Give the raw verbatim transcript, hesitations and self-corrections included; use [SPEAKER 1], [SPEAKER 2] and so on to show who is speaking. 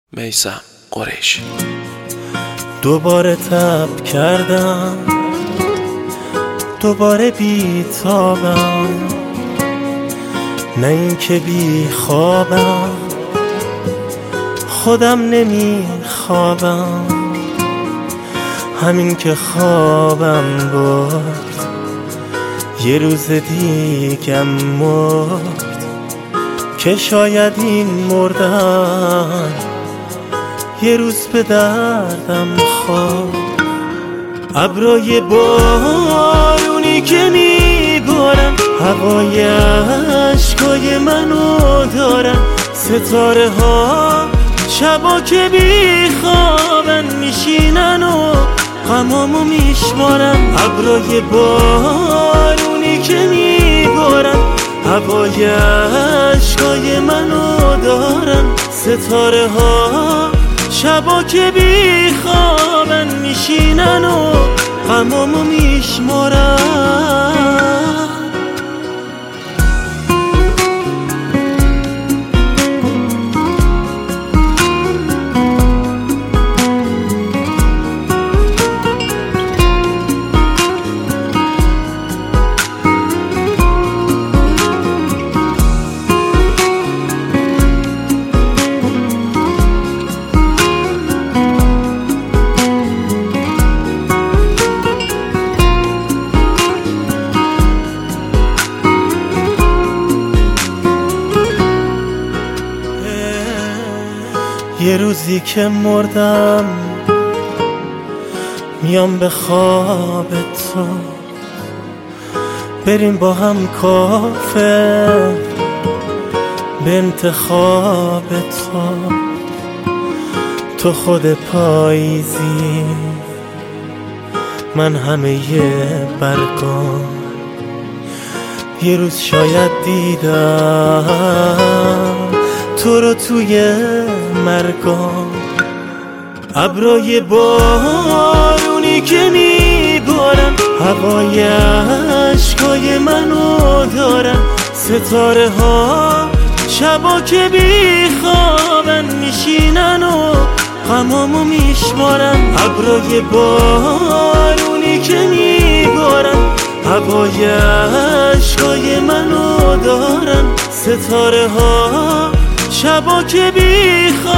[SPEAKER 1] میثم قریشی.
[SPEAKER 2] دوباره تب کردم، دوباره بیتابم، نه این که بی خوابم، خودم نمیخوابم، همین که خوابم برد یه روز دیگم مرد، که شاید این مردن یه روز به دردم خواب. ابرای بارونی که میبارن هوای عشقای منو دارن، ستاره ها شبا که بیخوابن میشینن و غمامو میشمارن. ابرای بارونی که میبارن هوای عشقای منو دارن، ستاره ها شبا که بیخوابن میشینن و غمامو میشمارن. یه روزی که مردم میام به خواب تو، بریم با هم کافه به انتخاب تو. تو خود پاییزی، من همه یه برگام، یه روز شاید دیدم تو رو توی مرگام. ابرای بارونی که میبارن هوای عشقای منو دارن، ستاره ها شبا که بیخوابن میشینن و غمامو میشمارن. ابرای بارونی که میبارن هوای عشقای منو دارن، ستاره ها شبا که بیخوابن